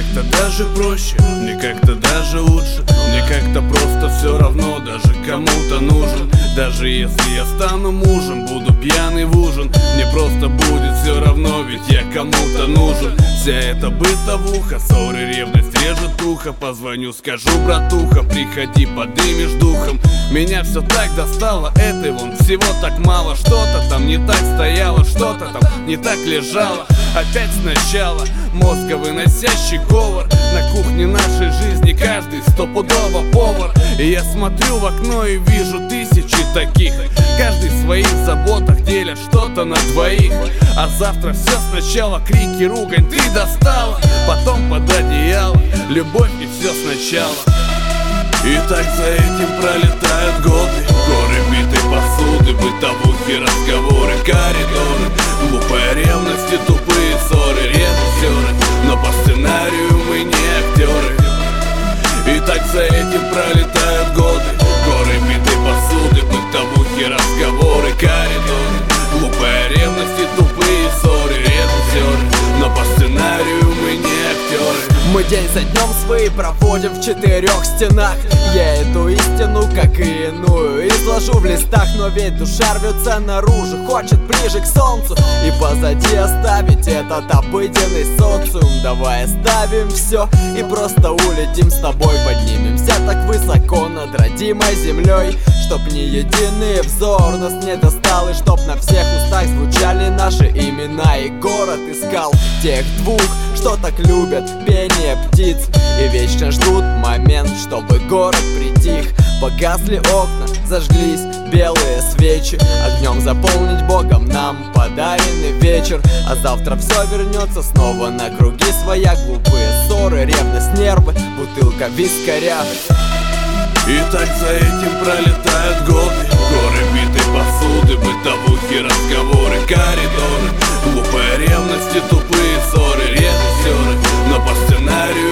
как-то даже проще, мне как-то даже лучше. Мне как-то просто все равно, даже кому-то нужен. Даже если я стану мужем, буду пьяный в ужин, мне просто будет все равно, ведь я кому-то нужен. Вся эта бытовуха, ссоры, ревность режет ухо. Позвоню, скажу: братуха, приходи, подымешь духом. Меня все так достало, этой вон всего так мало. Что-то там не так стояло, что-то там не так лежало. Опять сначала мозговыносящий говор. На кухне нашей жизни каждый стопудово повар. И я смотрю в окно и вижу тысячи таких. Каждый в своих заботах делят что-то на двоих. А завтра все сначала крики, ругань, ты достала. Потом под одеяло, любовь и все сначала. И так за этим пролетают годы. Горы битой посуды, бытовухи, разговоры, коридоры. Глупая ревность и тупые ссоры, режиссеры. Но по сценарию мы не актеры. И так за этим пролетают годы. Горы битой посуды, бытовухи, разговоры, коридоры. Глупая ревность и тупые ссоры, режиссеры. Но по сценарию мы не актеры. Мы день за днем свои проводим в четырех стенах. Я эту истину, как и иную, изложу в листах. Но ведь душа рвется наружу, хочет ближе к солнцу и позади оставить этот обыденный социум. Давай оставим все и просто улетим с тобой. Поднимемся так высоко над родимой землей, чтоб ни единый взор нас не достал. И чтоб на всех устах звучали наши имена. И город искал тех двух, что так любят пение птиц и вечно ждут момент, чтобы город притих. Погасли окна, зажглись белые свечи, огнем заполнить Богом нам подаренный вечер. А завтра все вернется снова на круги своя. Глупые ссоры, ревность, нервы, бутылка вискаря. И так за этим пролетают годы. Горы битой посуды, бытовухи, разговоры, коридоры. Глупая ревность и тупые ссоры, режиссеры. Но по сценарию